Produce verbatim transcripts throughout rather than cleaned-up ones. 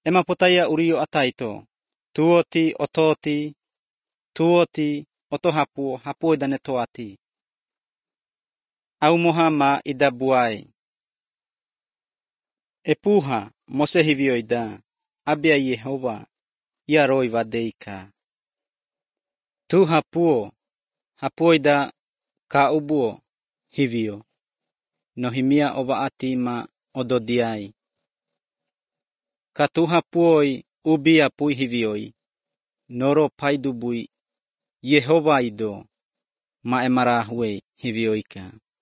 ema potaya uriyo ataito. Tuoti ototi, tuoti otohapuo hapuoidane toati. Au moha ma idabuai. Epuha mose hivioida, abia Yehova, yaroi vadeika. Tu hapuo, hapuoida ka ubuo hivio. Nohimia ovaati ma ododiai. Ka tu hapuoi ubia pui hivioi. Noro paidubui Yehova ido ma emarahuei hivioika.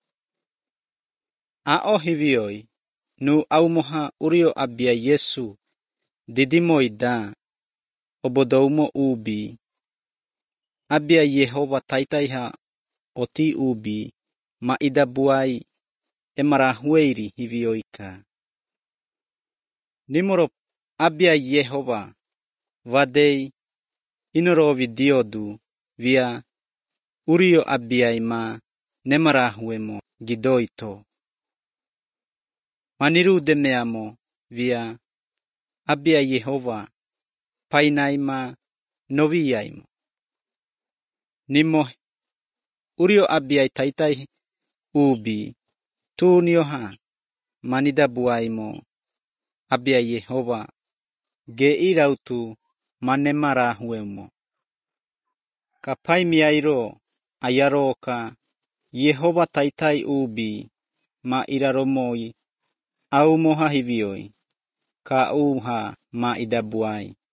Ao hivioi nu au moha urio abia Yesu didimoida obodoumo ubi. Abia Yehova taitaiha oti ubi ma idabuai emarahueiri hivioika. Nimoro abia Yehova vadei inorovi diodu via urio abiai ma nemarahuemo gidoito. Maniru demeamo via abia Yehova painai ma noviaimo. Nimo urio abiai taitai ubi tunioha manidabuaimo abia Yehova ge irautu manemarahuemo. Kapai miairo ayaroka Yehova taitai ubi ma iraromoi au moha hivioi ka uha ma idabuai.